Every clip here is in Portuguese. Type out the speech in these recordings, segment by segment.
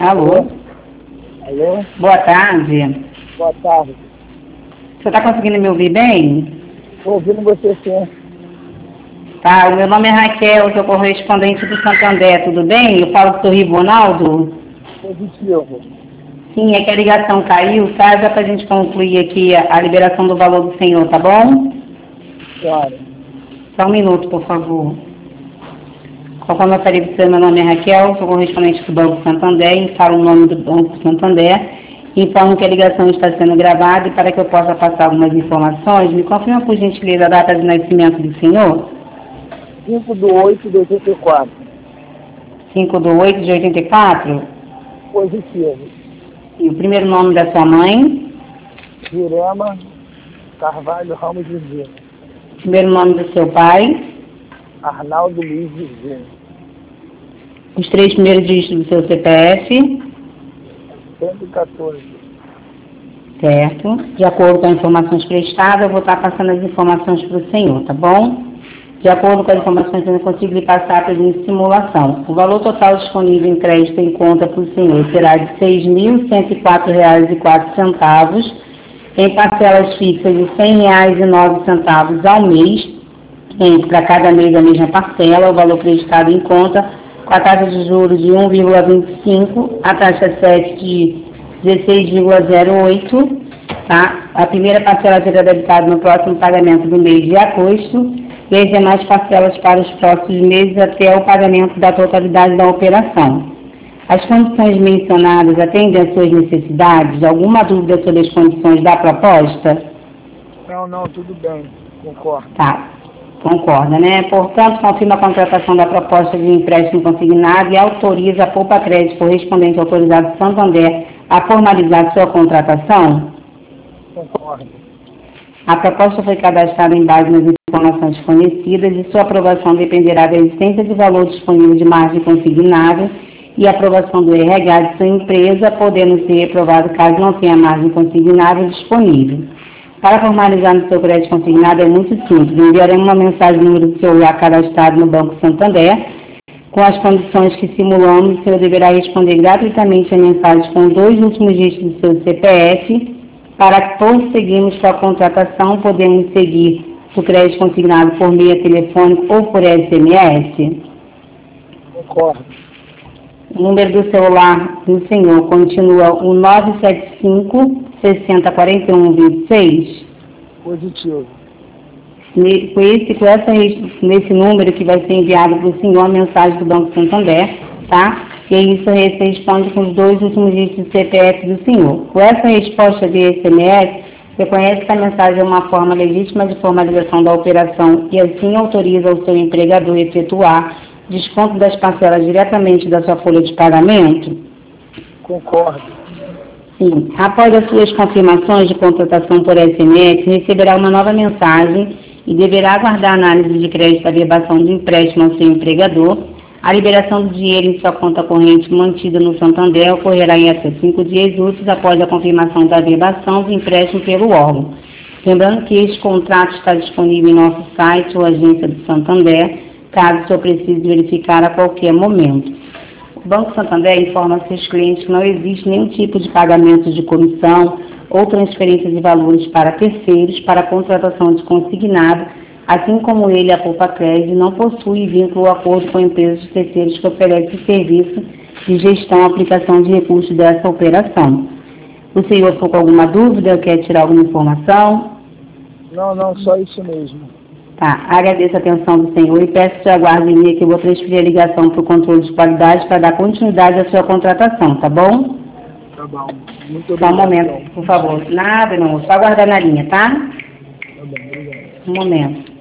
Alô? Alô? Boa tarde. Boa tarde. Você está conseguindo me ouvir bem? Estou ouvindo você sim. Tá, o meu nome é Raquel, sou correspondente do Santander, tudo bem? Eu falo com o Ribonaldo. Positivo. Sim, é que a ligação caiu, tá? Já para a gente concluir aqui a liberação do valor do senhor, tá bom? Claro. Só um minuto, por favor. Conforme eu falei para você, meu nome é Raquel, sou correspondente do Banco Santander, e falo o nome do Banco Santander. Informo que a ligação está sendo gravada e para que eu possa passar algumas informações, me confirma por gentileza a data de nascimento do senhor? 5/8/84. 5/8/84? Positivo. E o primeiro nome da sua mãe? Jurema Carvalho Ramos Virgínia. Primeiro nome do seu pai? Arnaldo Luiz Virgínia. Os 3 primeiros dígitos do seu CPF? 114. Certo. De acordo com as informações prestadas, eu vou estar passando as informações para o senhor, tá bom? De acordo com as informações que eu consigo lhe passar pela simulação, o valor total disponível em crédito em conta para o senhor será de R$ 6.104,04, em parcelas fixas de R$ 100,09 ao mês, para cada mês a mesma parcela, o valor acreditado em conta, com a taxa de juros de 1,25, a taxa 7 de 16,08, tá? A primeira parcela será debitada no próximo pagamento do mês de agosto e as demais parcelas para os próximos meses até o pagamento da totalidade da operação. As condições mencionadas atendem às suas necessidades? Alguma dúvida sobre as condições da proposta? Não, tudo bem. Concordo. Tá. Concorda, né? Portanto, confirma a contratação da proposta de empréstimo consignado e autoriza a Poupa Crédito correspondente autorizado Santander a formalizar sua contratação? Concordo. A proposta foi cadastrada em base nas informações fornecidas e sua aprovação dependerá da existência de valor disponível de margem consignável e aprovação do RH de sua empresa, podendo ser reprovado caso não tenha margem consignável disponível. Para formalizar no seu crédito consignado é muito simples. Enviaremos uma mensagem no número do celular cadastrado no Banco Santander, com as condições que simulamos. O senhor deverá responder gratuitamente a mensagem com os 2 últimos dígitos do seu CPF. Para prosseguirmos com a contratação, podemos seguir o crédito consignado por meio telefônico ou por SMS. Concordo. O número do celular do senhor continua o 975 60 41 26. Positivo. Nesse número que vai ser enviado para o senhor a mensagem do Banco Santander, tá? E aí isso você responde com os 2 últimos dígitos do CPF do senhor. Com essa resposta de SMS, reconhece que a mensagem é uma forma legítima de formalização da operação e assim autoriza o seu empregador a efetuar desconto das parcelas diretamente da sua folha de pagamento? Concordo. Sim. Após as suas confirmações de contratação por SMS, receberá uma nova mensagem e deverá aguardar a análise de crédito da verbação de empréstimo ao seu empregador. A liberação do dinheiro em sua conta corrente mantida no Santander ocorrerá em até 5 dias úteis após a confirmação da verbação do empréstimo pelo órgão. Lembrando que este contrato está disponível em nosso site ou agência do Santander, caso o senhor precise verificar a qualquer momento. O Banco Santander informa a seus clientes que não existe nenhum tipo de pagamento de comissão ou transferência de valores para terceiros para a contratação de consignado, assim como ele, a Poupa Crédito, não possui vínculo ou acordo com empresas de terceiros que oferecem serviço de gestão e aplicação de recursos dessa operação. O senhor ficou com alguma dúvida? Quer tirar alguma informação? Não, só isso mesmo. Tá, agradeço a atenção do senhor e peço que aguarde em linha que eu vou transferir a ligação para o controle de qualidade para dar continuidade à sua contratação, tá bom? Tá bom. Muito Só obrigado. um momento, por favor. Nada, não, só aguardar na linha, tá? Tá bom, obrigado. Um momento.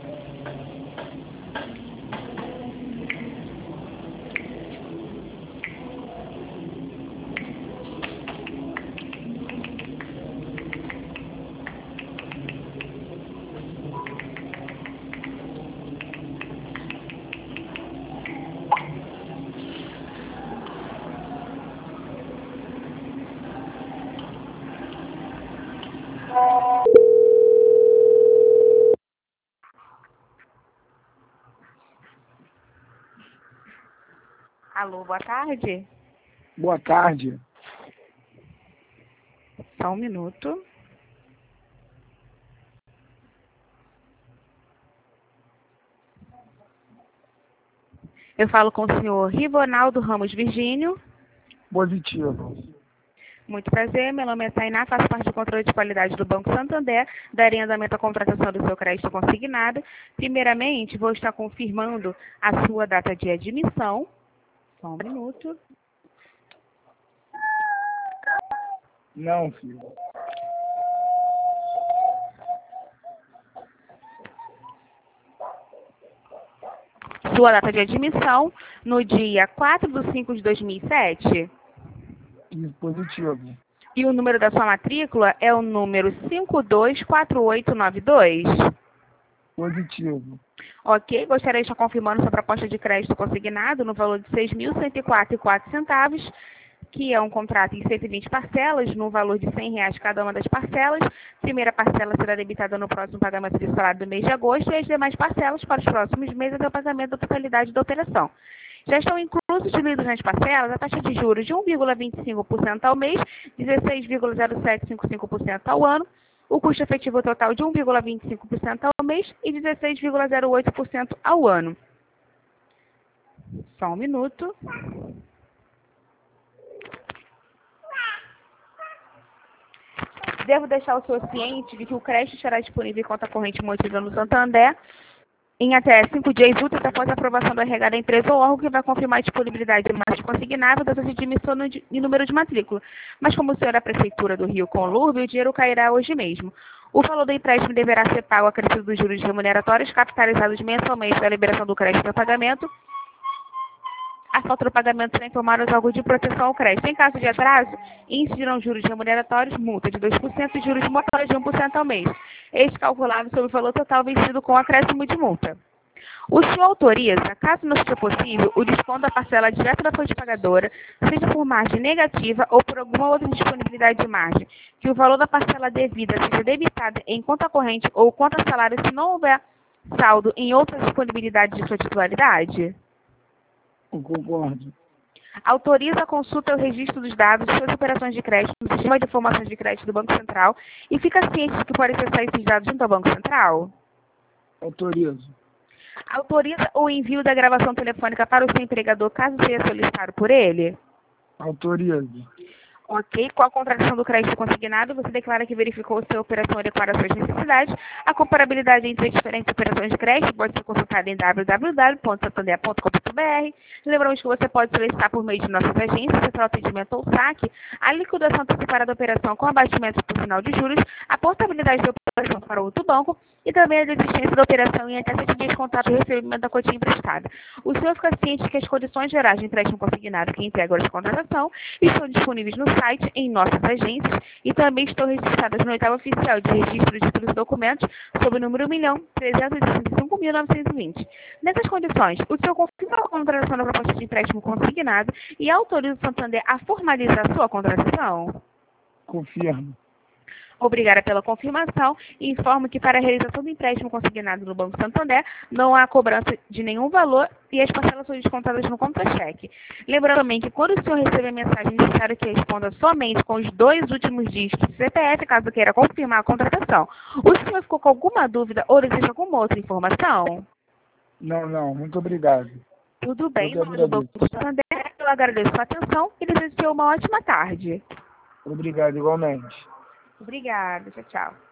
Alô, boa tarde. Boa tarde. Só um minuto. Eu falo com o senhor Rivonaldo Ramos Virgínio. Positivo. Muito prazer, meu nome é Tainá, faço parte do controle de qualidade do Banco Santander, darei andamento à contratação do seu crédito consignado. Primeiramente, vou estar confirmando a sua data de admissão. Só um minuto. Não, filho. Sua data de admissão no dia 4/5/2007. Positivo. E o número da sua matrícula é o número 524892. Positivo. Ok, gostaria de estar confirmando sua proposta de crédito consignado no valor de R$ 6.104,04, que é um contrato em 120 parcelas, no valor de R$ 100 cada uma das parcelas. Primeira parcela será debitada no próximo pagamento de salário do mês de agosto e as demais parcelas para os próximos meses até o pagamento da totalidade da operação. Já estão inclusos diluídos nas parcelas a taxa de juros de 1,25% ao mês, 16,0755% ao ano, o custo efetivo total de 1,25% ao mês e 16,08% ao ano. Só um minuto. Devo deixar o senhor ciente de que o crédito estará disponível em conta corrente mantida no Santander em até 5 dias úteis após a aprovação do RH da empresa ou órgão que vai confirmar a disponibilidade de margem consignável, data de admissão e número de matrícula. Mas como o senhor é a Prefeitura do Rio Conlurbe, o dinheiro cairá hoje mesmo. O valor do empréstimo deverá ser pago acrescido dos juros remuneratórios capitalizados mensalmente da liberação do crédito a pagamento. A falta do pagamento será informada aos órgãos de proteção ao crédito. Em caso de atraso, incidirão juros remuneratórios, multa de 2% e juros motórios de 1% ao mês. Este calculado sobre o valor total vencido com acréscimo de multa. O senhor autoriza, caso não seja possível, o desconto da parcela direta da fonte pagadora, seja por margem negativa ou por alguma outra disponibilidade de margem, que o valor da parcela devida seja debitada em conta corrente ou conta salário se não houver saldo em outras disponibilidades de sua titularidade? Eu concordo. Autoriza a consulta e o registro dos dados de suas operações de crédito no Sistema de Informações de Crédito do Banco Central e fica ciente de que pode acessar esses dados junto ao Banco Central? Autorizo. Autoriza o envio da gravação telefônica para o seu empregador caso seja solicitado por ele? Autorizo. Ok, com a contratação do crédito consignado, você declara que verificou se a operação adequada às suas necessidades. A comparabilidade entre as diferentes operações de crédito pode ser consultada em www.santander.com.br. Lembramos que você pode solicitar por meio de nossas agências, central atendimento ou saque, a liquidação antecipada da operação com abatimento por final de juros, a portabilidade da operação para outro banco e também a desistência da operação em até 7 dias de contrato de recebimento da quantia emprestada. O senhor fica ciente que as condições gerais de empréstimo consignado que integram a contratação estão disponíveis no site, em nossas agências, e também estão registradas no oitavo oficial de registro de títulos e documentos, sob o número 1.365.920. Nessas condições, o senhor confirma a contratação da proposta de empréstimo consignado e autoriza o Santander a formalizar a sua contratação? Confirmo. Obrigada pela confirmação e informo que para a realização do empréstimo consignado no Banco Santander não há cobrança de nenhum valor e as parcelas são descontadas no contra-cheque. Lembrando também que quando o senhor receber a mensagem, é necessário que responda somente com os 2 últimos dígitos do CPF, caso queira confirmar a contratação. O senhor ficou com alguma dúvida ou deseja alguma outra informação? Não. Muito obrigado. Tudo bem, Eu em nome do Banco agradeço. Santander, eu agradeço a atenção e desejo ter uma ótima tarde. Obrigado, igualmente. Obrigada, tchau, tchau.